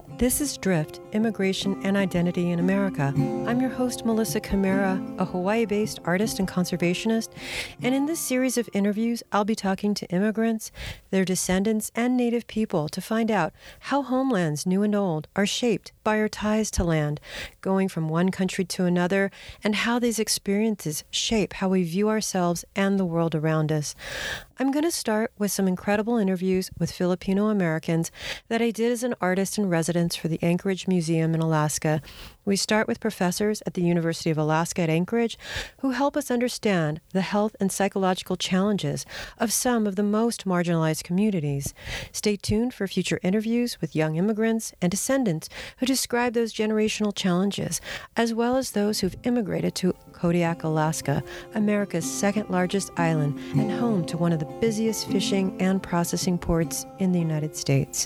This is Drift, Immigration and Identity in America. I'm your host, Melissa Camara, a Hawaii-based artist and conservationist, and in this series of interviews, I'll be talking to immigrants, their descendants, and Native people to find out how homelands, new and old, are shaped by our ties to land, going from one country to another, and how these experiences shape how we view ourselves and the world around us. I'm going to start with some incredible interviews with Filipino Americans that I did as an artist in residence for the Anchorage Museum in Alaska. We start with professors at the University of Alaska at Anchorage who help us understand the health and psychological challenges of some of the most marginalized communities. Stay tuned for future interviews with young immigrants and descendants who describe those generational challenges, as well as those who've immigrated to Kodiak, Alaska, America's second largest island and home to one of the busiest fishing and processing ports in the United States.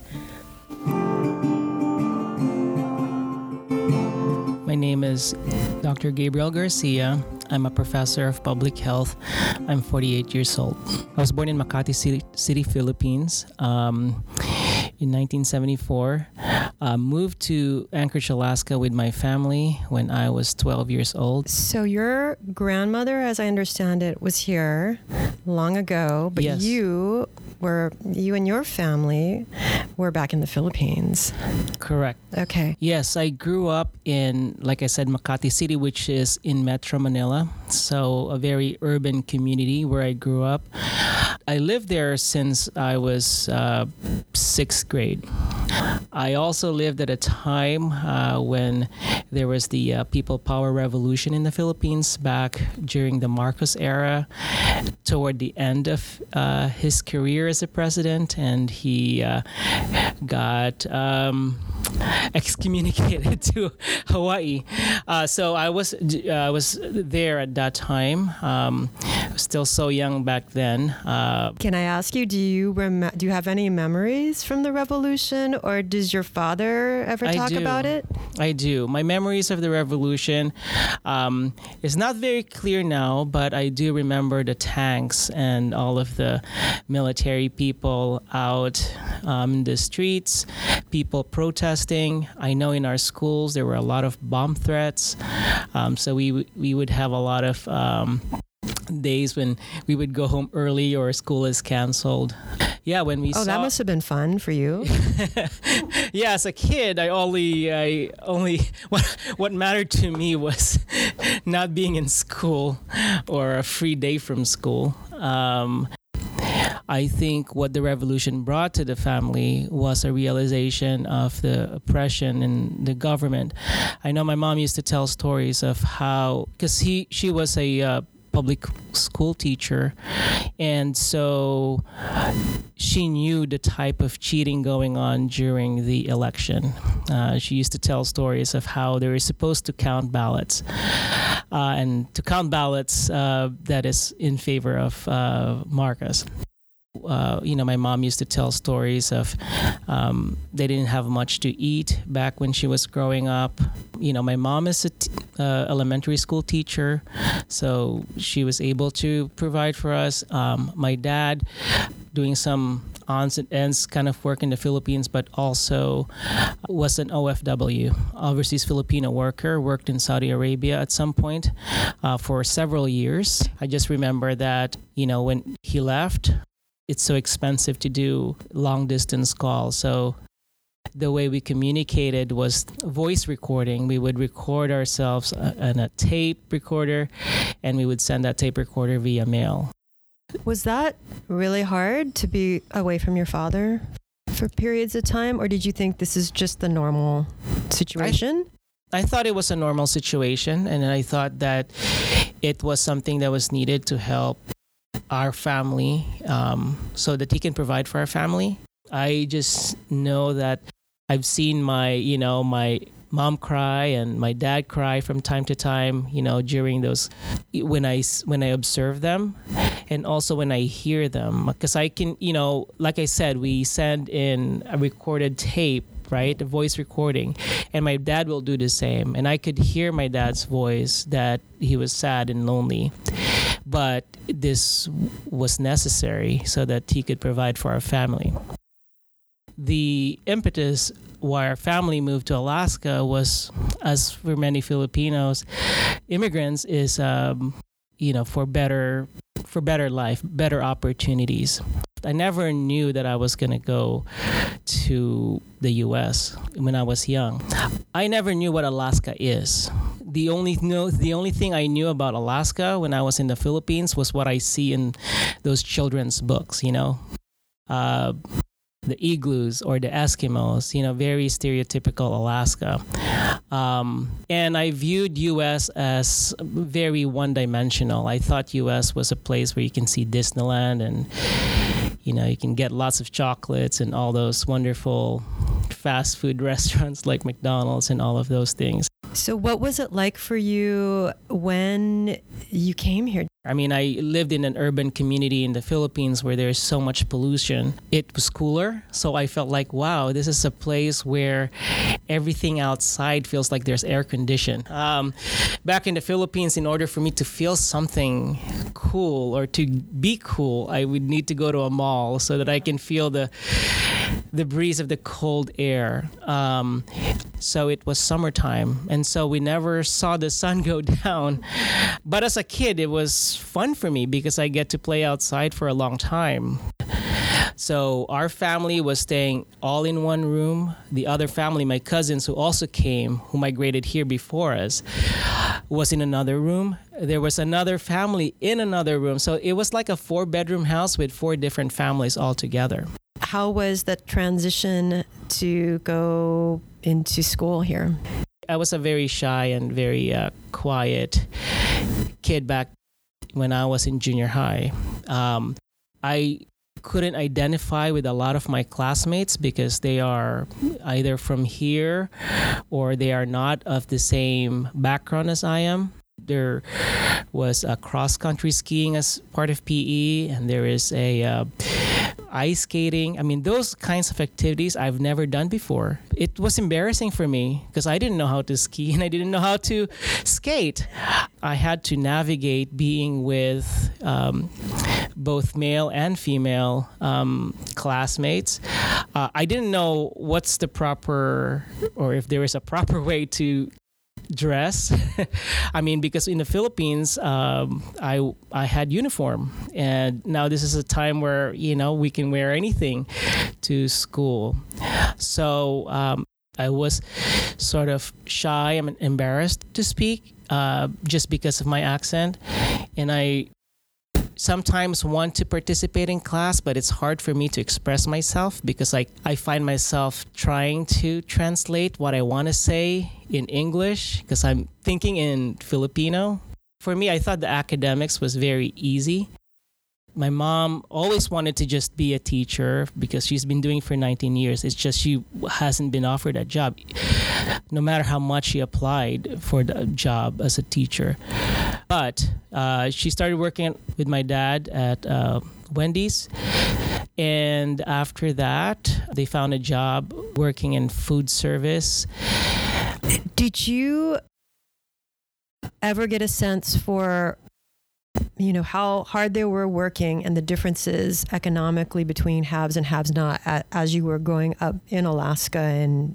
My name is Dr. Gabriel Garcia. I'm a professor of public health. I'm 48 years old. I was born in Makati City, Philippines in 1974. Moved to Anchorage, Alaska with my family when I was 12 years old. So your grandmother, as I understand it, was here long ago, but Yes. you and your family were back in the Philippines. Correct. Okay. Yes, I grew up in, like I said, Makati City, which is in Metro Manila. So a very urban community where I grew up. I lived there since I was sixth grade. I also lived at a time when there was the People Power Revolution in the Philippines back during the Marcos era, toward the end of his career as a president, and he got excommunicated to Hawaii. So I was there at that time. I was still so young back then. Can I ask you, do you have any memories from the revolution, or does your father ever talk about it? I do. My memories of the revolution is not very clear now, but I do remember the tanks and all of the military people out in the streets, people protesting. I know in our schools there were a lot of bomb threats, so we would have a lot of days when we would go home early or school is canceled. Yeah, when we saw... that must have been fun for you. Yeah, as a kid, I only what mattered to me was not being in school or a free day from school. I think what the revolution brought to the family was a realization of the oppression in the government. I know my mom used to tell stories of how, because she was a public school teacher, and so she knew the type of cheating going on during the election. She used to tell stories of how they were supposed to count ballots, and to count ballots that is in favor of Marcos. My mom used to tell stories of they didn't have much to eat back when she was growing up. My mom is a elementary school teacher, so she was able to provide for us. My dad doing some odds and ends kind of work in the Philippines, but also was an OFW, overseas Filipino worker, worked in Saudi Arabia at some point for several years. I just remember that, when he left, it's so expensive to do long distance calls. So the way we communicated was voice recording. We would record ourselves on a tape recorder, and we would send that tape recorder via mail. Was that really hard to be away from your father for periods of time, or did you think this is just the normal situation? I thought it was a normal situation, and I thought that it was something that was needed to help our family, so that he can provide for our family. I just know that I've seen my mom cry and my dad cry from time to time, during those, when I observe them, and also when I hear them, because I can, like I said, we send in a recorded tape, right? A voice recording. And my dad will do the same. And I could hear my dad's voice that he was sad and lonely. But this was necessary so that he could provide for our family. The impetus why our family moved to Alaska was, as for many Filipinos, immigrants is, for better life, better opportunities. I never knew that I was going to go to the U.S. when I was young. I never knew what Alaska is. The only thing I knew about Alaska when I was in the Philippines was what I see in those children's books, the igloos or the Eskimos, very stereotypical Alaska. And I viewed U.S. as very one-dimensional. I thought U.S. was a place where you can see Disneyland and, you can get lots of chocolates and all those wonderful fast food restaurants like McDonald's and all of those things. So what was it like for you when you came here? I mean, I lived in an urban community in the Philippines where there's so much pollution. It was cooler, so I felt like, wow, this is a place where everything outside feels like there's air condition. Back in the Philippines, in order for me to feel something cool or to be cool, I would need to go to a mall so that I can feel the breeze of the cold air. So it was summertime, and so we never saw the sun go down. But as a kid, it was fun for me because I get to play outside for a long time. So our family was staying all in one room. The other family, my cousins who also came, who migrated here before us, was in another room. There was another family in another room. So it was like a 4-bedroom house with 4 different families all together. How was the transition to go into school here? I was a very shy and very quiet kid back when I was in junior high. I couldn't identify with a lot of my classmates because they are either from here or they are not of the same background as I am. There was a cross-country skiing as part of PE, and there is a ice skating. I mean, those kinds of activities I've never done before. It was embarrassing for me because I didn't know how to ski and I didn't know how to skate. I had to navigate being with both male and female classmates. I didn't know what's the proper, or if there is a proper way to dress. I mean, because in the Philippines, I had uniform, and now this is a time where we can wear anything to school. So I was sort of shy and embarrassed to speak just because of my accent, and I sometimes want to participate in class, but it's hard for me to express myself because I find myself trying to translate what I want to say in English because I'm thinking in Filipino. For me, I thought the academics was very easy. My mom always wanted to just be a teacher because she's been doing it for 19 years. It's just she hasn't been offered a job, no matter how much she applied for the job as a teacher. But she started working with my dad at Wendy's. And after that, they found a job working in food service. Did you ever get a sense for how hard they were working and the differences economically between haves and haves not as you were growing up in Alaska and,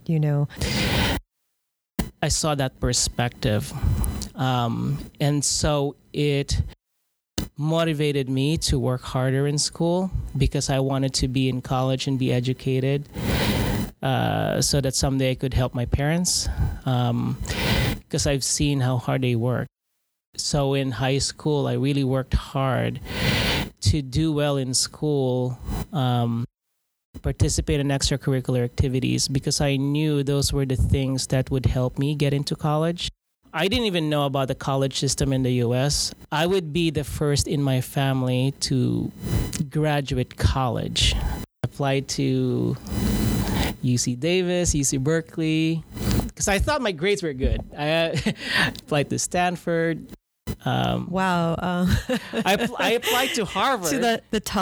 I saw that perspective. And so it motivated me to work harder in school because I wanted to be in college and be educated so that someday I could help my parents because I've seen how hard they work. So in high school, I really worked hard to do well in school, participate in extracurricular activities because I knew those were the things that would help me get into college. I didn't even know about the college system in the U.S. I would be the first in my family to graduate college. I applied to UC Davis, UC Berkeley, because I thought my grades were good. I applied to Stanford. Wow. I applied to Harvard. To the top.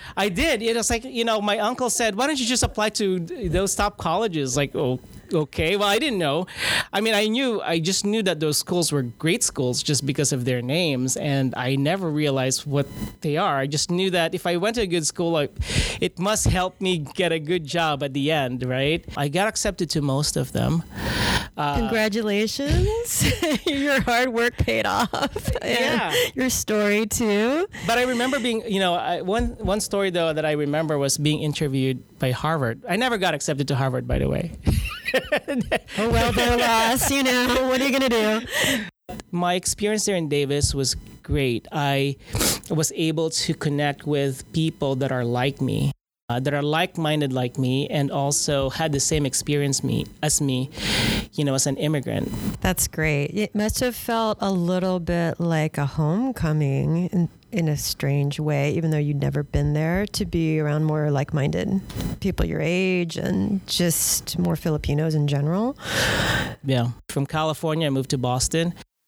I did. It was like, my uncle said, why don't you just apply to those top colleges? Like, oh, okay. Well, I didn't know. I mean, I just knew that those schools were great schools just because of their names. And I never realized what they are. I just knew that if I went to a good school, it must help me get a good job at the end, right? I got accepted to most of them. Congratulations. Your hard work paid off. Yeah. Your story too. But I remember being, one story though that I remember was being interviewed by Harvard. I never got accepted to Harvard, by the way. Oh, well, they're lost, what are you going to do? My experience there in Davis was great. I was able to connect with people that are like me. That are like-minded like me and also had the same experience as me, as an immigrant. That's great. It must have felt a little bit like a homecoming in a strange way, even though you'd never been there, to be around more like-minded people your age and just more Filipinos in general. Yeah. From California, I moved to Boston.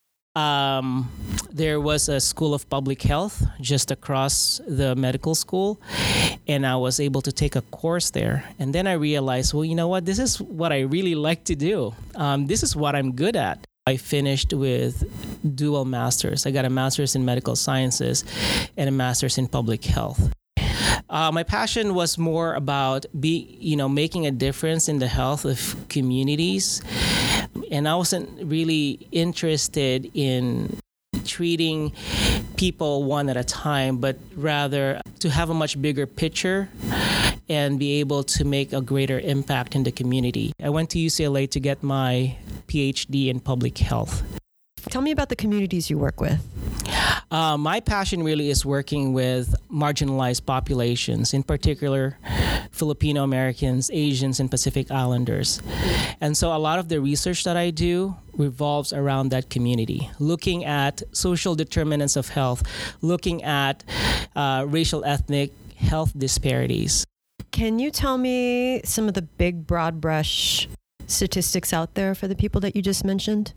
There was a school of public health just across the medical school, and I was able to take a course there. And then I realized, well, you know what? This is what I really like to do. This is what I'm good at. I finished with dual masters. I got a master's in medical sciences and a master's in public health. My passion was more about making a difference in the health of communities. And I wasn't really interested in treating people one at a time, but rather to have a much bigger picture and be able to make a greater impact in the community. I went to UCLA to get my PhD in public health. Tell me about the communities you work with. My passion really is working with marginalized populations, in particular Filipino Americans, Asians, and Pacific Islanders. And so a lot of the research that I do revolves around that community, looking at social determinants of health, looking at racial ethnic health disparities. Can you tell me some of the big broad brush statistics out there for the people that you just mentioned?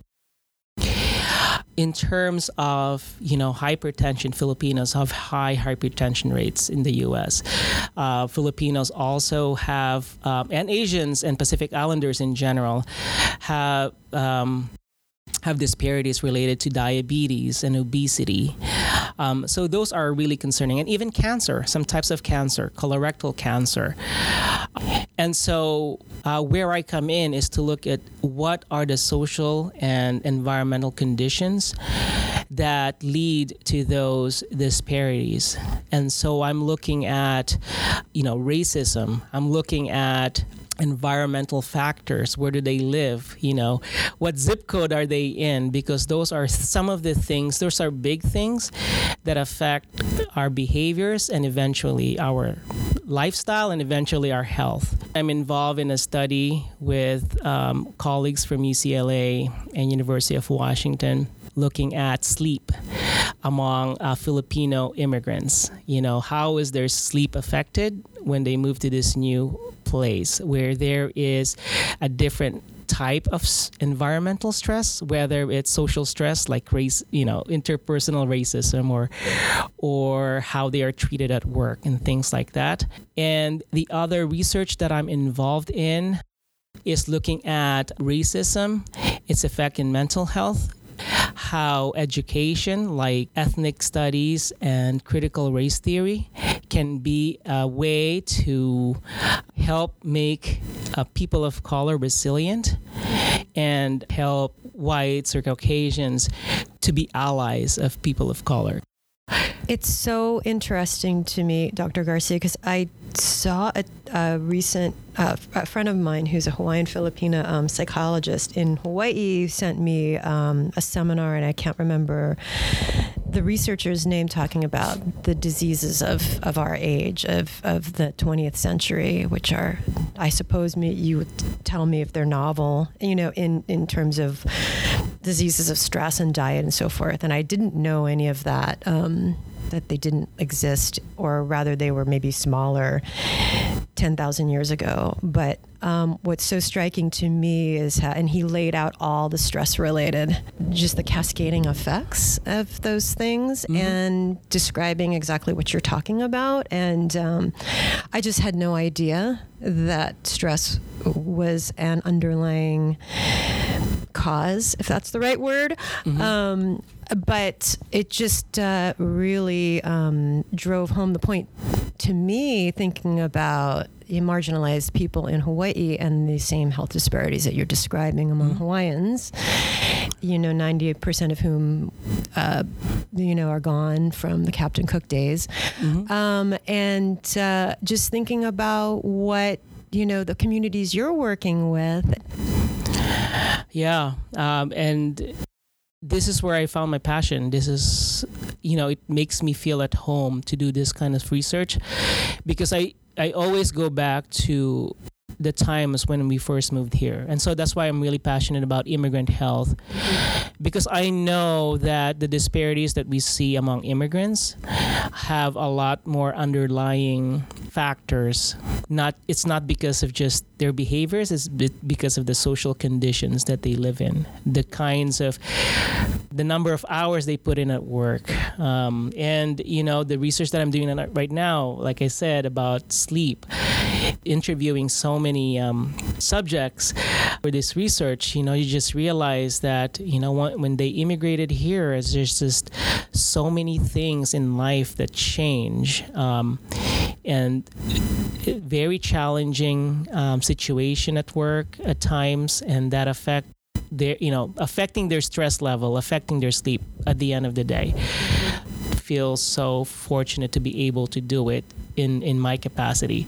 In terms of, hypertension, Filipinos have high hypertension rates in the U.S. Filipinos also have, and Asians and Pacific Islanders in general, have disparities related to diabetes and obesity. So those are really concerning. And even cancer, some types of cancer, colorectal cancer. And so where I come in is to look at what are the social and environmental conditions that lead to those disparities. And so I'm looking at, racism. I'm looking at environmental factors. Where do they live? What zip code are they in? Because those are some of the things, those are big things that affect our behaviors and eventually our lifestyle and eventually our health. I'm involved in a study with colleagues from UCLA and University of Washington looking at sleep among Filipino immigrants. How is their sleep affected when they move to this new place where there is a different type of environmental stress, whether it's social stress like race, interpersonal racism or how they are treated at work and things like that. And the other research that I'm involved in is looking at racism, its effect in mental health, how education like ethnic studies and critical race theory can be a way to help make people of color resilient and help whites or Caucasians to be allies of people of color. It's so interesting to me, Dr. Garcia, because I saw a recent a friend of mine who's a Hawaiian Filipina psychologist in Hawaii sent me a seminar, and I can't remember the researcher's name, talking about the diseases of our age, of the 20th century, which are, I suppose you would tell me if they're novel, in terms of diseases of stress and diet and so forth. And I didn't know any of that, that they didn't exist, or rather they were maybe smaller 10,000 years ago. But what's so striking to me is how, and he laid out all the stress-related, just the cascading effects of those things, and describing exactly what you're talking about. And I just had no idea that stress was an underlying cause, if that's the right word. But it just really drove home the point to me, thinking about marginalized people in Hawaii and the same health disparities that you're describing among Hawaiians, 98% of whom, are gone from the Captain Cook days. And just thinking about what, the communities you're working with. Yeah. And this is where I found my passion. This is, it makes me feel at home to do this kind of research, because I always go back to the times when we first moved here. And so that's why I'm really passionate about immigrant health, because I know that the disparities that we see among immigrants have a lot more underlying factors. It's not because of just their behaviors, it's because of the social conditions that they live in, the number of hours they put in at work. And the research that I'm doing right now, like I said, about sleep, interviewing so many subjects for this research, you just realize that, when they immigrated here, there's just so many things in life that change. And very challenging situation at work at times, and that affecting their stress level, affecting their sleep at the end of the day. Feel so fortunate to be able to do it in my capacity.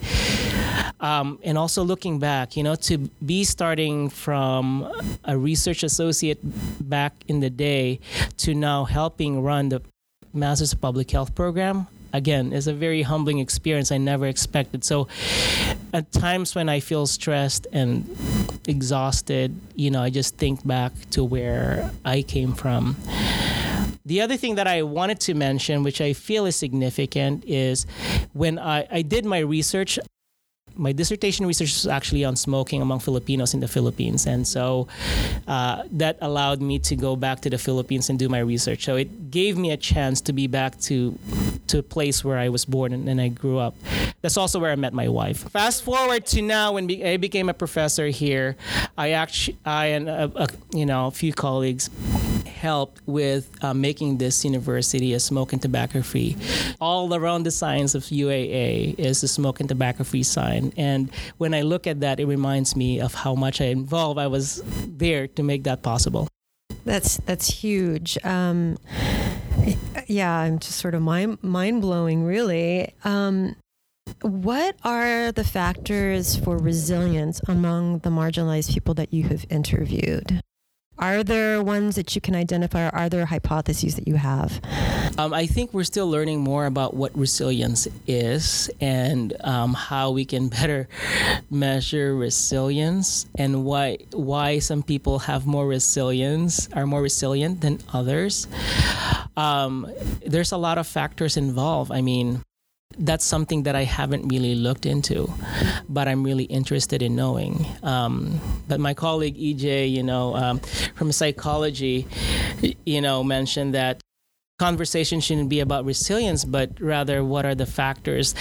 And also looking back, to be starting from a research associate back in the day to now helping run the Masters of Public Health program, again, is a very humbling experience I never expected. So at times when I feel stressed and exhausted, I just think back to where I came from. The other thing that I wanted to mention, which I feel is significant, is when I did my research. My dissertation research was actually on smoking among Filipinos in the Philippines. And so that allowed me to go back to the Philippines and do my research. So it gave me a chance to be back to a place where I was born and I grew up. That's also where I met my wife. Fast forward to now, when I became a professor here, I and a few colleagues helped with making this university a smoke and tobacco free. All around the signs of UAA is a smoke and tobacco free sign. And when I look at that, it reminds me of how much I was there to make that possible. That's huge. I'm just sort of mind blowing, really. What are the factors for resilience among the marginalized people that you have interviewed? Are there ones that you can identify, or are there hypotheses that you have? I think we're still learning more about what resilience is and how we can better measure resilience, and why some people have are more resilient than others. There's a lot of factors involved. I mean, that's something that I haven't really looked into, but I'm really interested in knowing. But my colleague EJ, from psychology, mentioned that conversation shouldn't be about resilience, but rather what are the factors?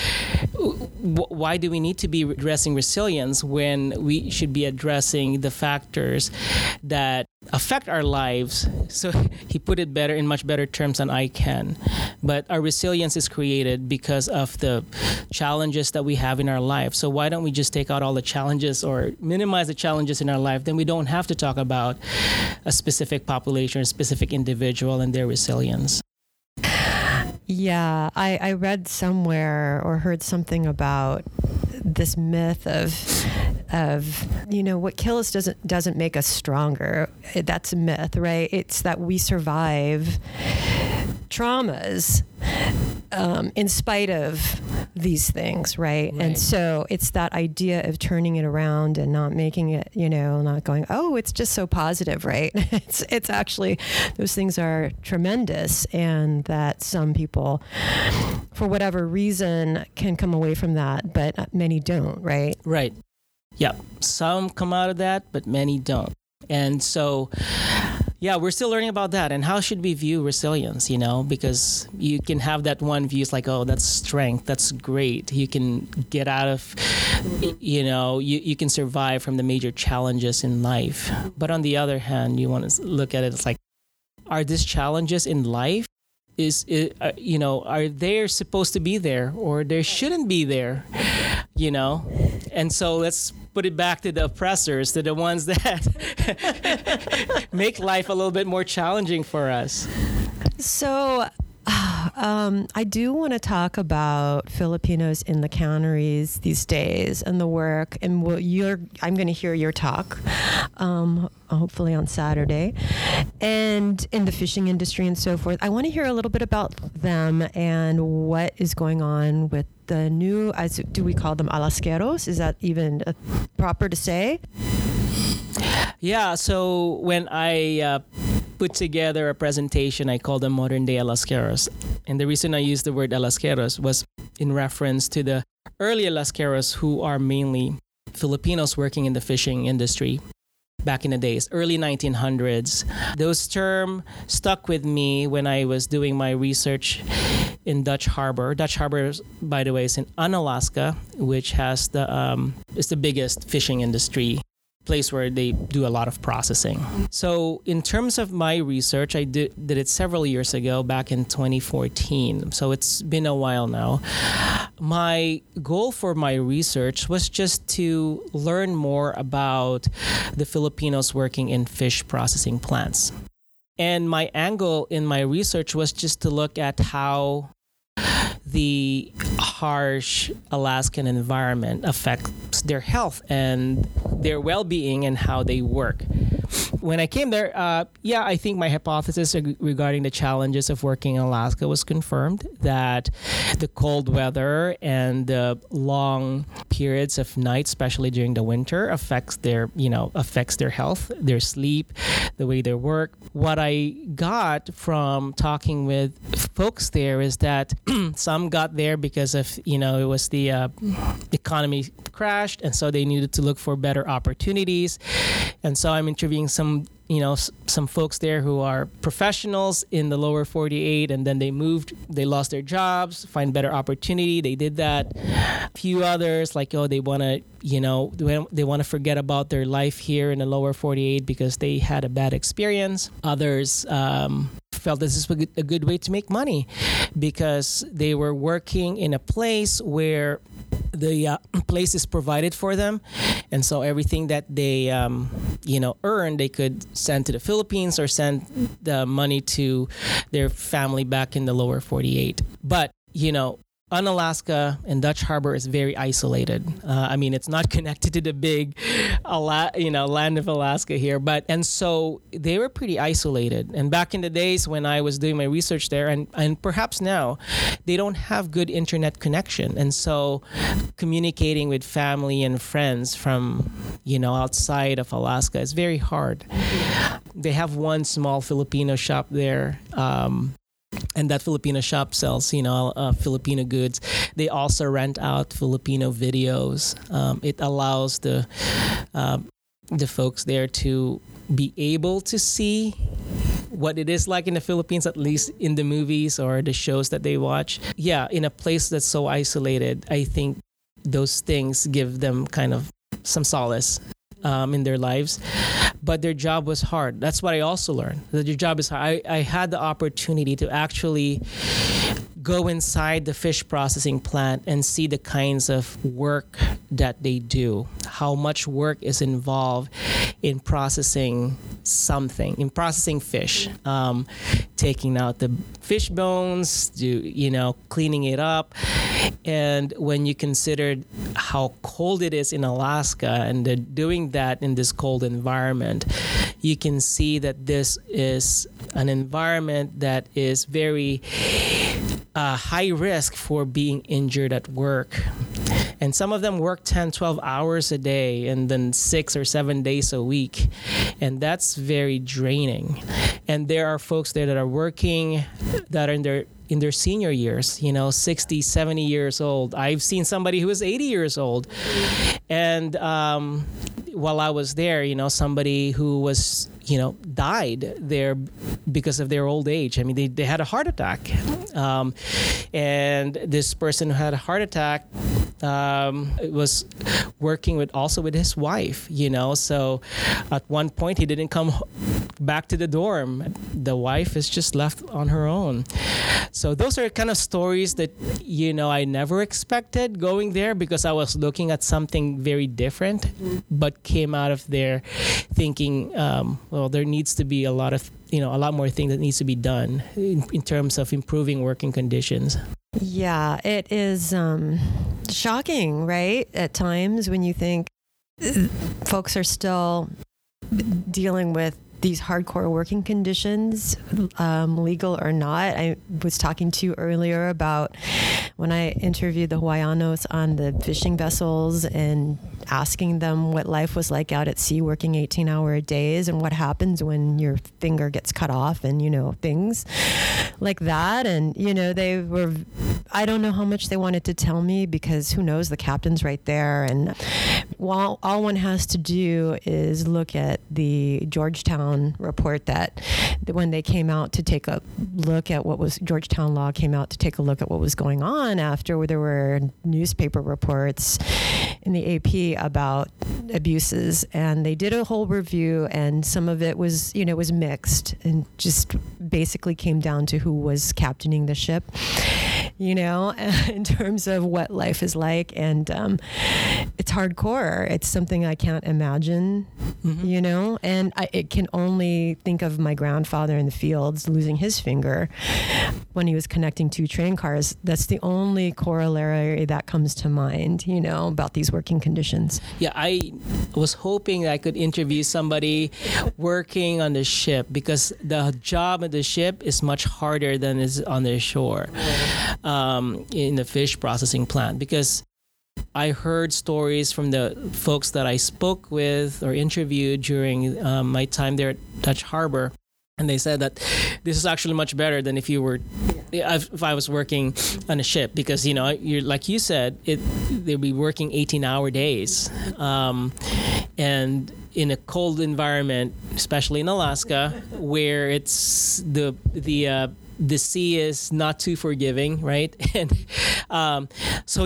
Why do we need to be addressing resilience when we should be addressing the factors that affect our lives? So he put it in much better terms than I can. But our resilience is created because of the challenges that we have in our life. So why don't we just take out all the challenges or minimize the challenges in our life? Then we don't have to talk about a specific population, a specific individual and their resilience. Yeah, I read somewhere or heard something about this myth of what kills us doesn't make us stronger. That's a myth, right? It's that we survive traumas in spite of these things, right? And so it's that idea of turning it around and not making it, not going, oh, it's just so positive, right? It's actually, those things are tremendous, and that some people, for whatever reason, can come away from that, but many don't, right? Right. Yeah. Some come out of that, but many don't. And so, yeah, we're still learning about that. And how should we view resilience, because you can have that one view, it's like, oh, that's strength. That's great. You can get out of, you can survive from the major challenges in life. But on the other hand, you want to look at it, it's like, are these challenges in life? Are they supposed to be there, or they shouldn't be there, And so let's put it back to the oppressors, to the ones that make life a little bit more challenging for us. So I do want to talk about Filipinos in the canneries these days and the work, and I'm going to hear your talk, hopefully on Saturday, and in the fishing industry and so forth. I want to hear a little bit about them and what is going on with the new, do we call them alasqueros? Is that even proper to say? Yeah, so when I put together a presentation, I called them modern day alasqueros. And the reason I used the word alasqueros was in reference to the early alasqueros, who are mainly Filipinos working in the fishing industry back in the days, early 1900s. Those terms stuck with me when I was doing my research in Dutch Harbor. Dutch Harbor, by the way, is in Unalaska, which has is the biggest fishing industry place where they do a lot of processing. So in terms of my research, I did it several years ago, back in 2014. So it's been a while now. My goal for my research was just to learn more about the Filipinos working in fish processing plants. And my angle in my research was just to look at how the harsh Alaskan environment affects their health and their well-being and how they work. When I came there, I think my hypothesis regarding the challenges of working in Alaska was confirmed, that the cold weather and the long periods of night, especially during the winter, affects their health, their sleep, the way they work. What I got from talking with folks there is that some got there because of, it was the economy crashed, and so they needed to look for better opportunities. And so I'm interviewing some folks there who are professionals in the lower 48, and then they lost their jobs, find better opportunity. They did that. A few others, like, they want to forget about their life here in the lower 48 because they had a bad experience. Others felt this is a good way to make money because they were working in a place where the place is provided for them, and so everything that they earn, they could send to the Philippines or send the money to their family back in the lower 48. But Unalaska and Dutch Harbor is very isolated. It's not connected to the big, land of Alaska here. And so they were pretty isolated. And back in the days when I was doing my research there, and perhaps now, they don't have good internet connection. And so communicating with family and friends from, outside of Alaska is very hard. They have one small Filipino shop there. And that Filipino shop sells, Filipino goods. They also rent out Filipino videos. It allows the folks there to be able to see what it is like in the Philippines, at least in the movies or the shows that they watch. Yeah, in a place that's so isolated, I think those things give them kind of some solace in their lives. But their job was hard. That's what I also learned, that your job is hard. I had the opportunity to actually go inside the fish processing plant and see the kinds of work that they do, how much work is involved in processing fish, taking out the fish bones, cleaning it up. And when you considered how cold it is in Alaska and they're doing that in this cold environment, you can see that this is an environment that is very high risk for being injured at work. And some of them work 10, 12 hours a day and then 6 or 7 days a week. And that's very draining. And there are folks there that are working that are in their senior years, 60, 70 years old. I've seen somebody who is 80 years old. And while I was there, somebody who was, died there because of their old age. I mean, they had a heart attack. And this person who had a heart attack was working with his wife, So at one point, he didn't come back to the dorm. The wife is just left on her own. So those are kind of stories that, I never expected going there because I was looking at something very different, but came out of there thinking, there needs to be a lot more things that needs to be done in terms of improving working conditions. Yeah, it is shocking, right? At times when you think folks are still dealing with these hardcore working conditions, legal or not. I was talking to you earlier about when I interviewed the Hawaiianos on the fishing vessels and asking them what life was like out at sea working 18-hour days and what happens when your finger gets cut off and, things like that. And, I don't know how much they wanted to tell me because who knows, the captain's right there. And all one has to do is look at the Georgetown report that when they came out to take a look at Georgetown Law came out to take a look at what was going on after there were newspaper reports in the AP about abuses, and they did a whole review, and some of it was, was mixed and just basically came down to who was captaining the ship, in terms of what life is like. And it's hardcore. It's something I can't imagine, and it can only think of my grandfather in the fields losing his finger when he was connecting two train cars. That's the only corollary that comes to mind, about these working conditions. Yeah, I was hoping I could interview somebody working on the ship because the job at the ship is much harder than is on the shore in the fish processing plant, because I heard stories from the folks that I spoke with or interviewed during my time there at Dutch Harbor. And they said that this is actually much better than if I was working on a ship, because you're like you said, they'll be working 18-hour days, and in a cold environment, especially in Alaska, where it's the sea is not too forgiving, right? And so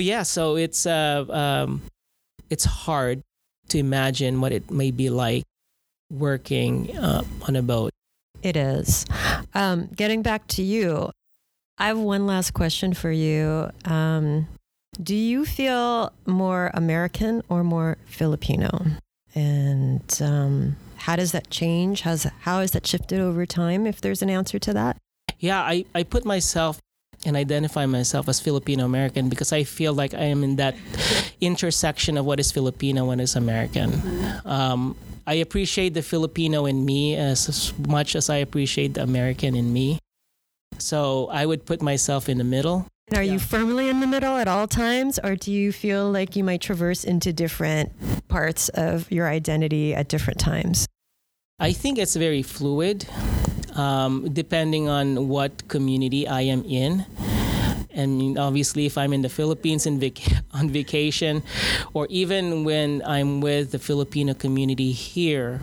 it's hard to imagine what it may be like working on a boat. It is. Getting back to you, I have one last question for you. Do you feel more American or more Filipino? And how does that change? How has that shifted over time, if there's an answer to that? Yeah, I put myself and identify myself as Filipino American because I feel like I am in that intersection of what is Filipino and what is American. I appreciate the Filipino in me as much as I appreciate the American in me. So I would put myself in the middle. Are you firmly in the middle at all times, or do you feel like you might traverse into different parts of your identity at different times? I think it's very fluid, depending on what community I am in. And obviously, if I'm in the Philippines on vacation, or even when I'm with the Filipino community here,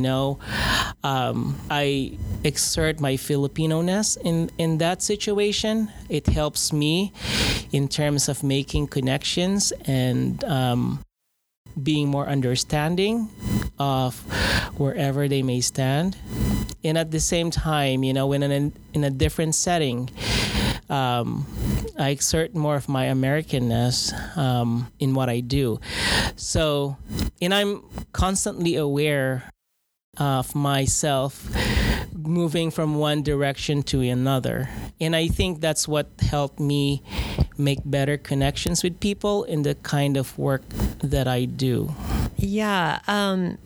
I exert my Filipino-ness in that situation. It helps me in terms of making connections and being more understanding of wherever they may stand. And at the same time, when in a different setting, I exert more of my Americanness in what I do. So, and I'm constantly aware of myself moving from one direction to another. And I think that's what helped me make better connections with people in the kind of work that I do. Yeah.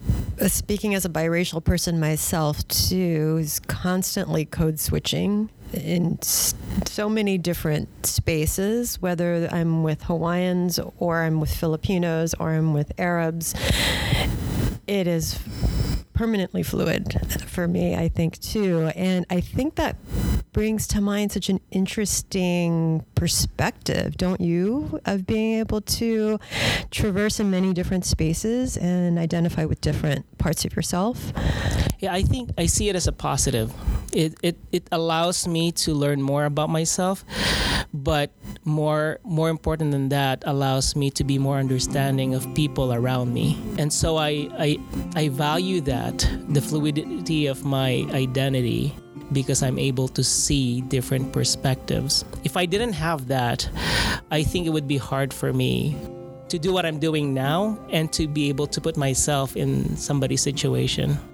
Speaking as a biracial person myself, too, is constantly code switching in so many different spaces, whether I'm with Hawaiians or I'm with Filipinos or I'm with Arabs. It is permanently fluid for me, I think, too. And I think that brings to mind such an interesting perspective, don't you, of being able to traverse in many different spaces and identify with different parts of yourself? Yeah, I think I see it as a positive. It allows me to learn more about myself, but more important than that, allows me to be more understanding of people around me. And so I value that, the fluidity of my identity, because I'm able to see different perspectives. If I didn't have that, I think it would be hard for me to do what I'm doing now and to be able to put myself in somebody's situation.